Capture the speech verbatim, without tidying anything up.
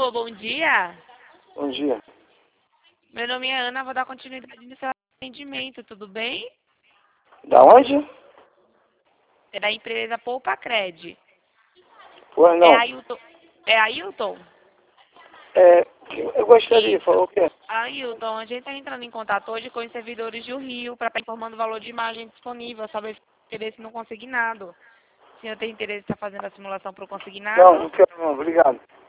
Alô, bom dia. Bom dia. Meu nome é Ana, vou dar continuidade no seu atendimento, tudo bem? Da onde? É da empresa Poupa Cred. Pois É não. Ailton. É Ailton? É, eu gostaria, Isso. falou o quê? Ailton, a gente está entrando em contato hoje com os servidores do Rio para estar informando o valor de imagem disponível, saber se tem interesse no consignado. O senhor tem interesse em estar fazendo a simulação para o Não, consignado? não quero não, obrigado.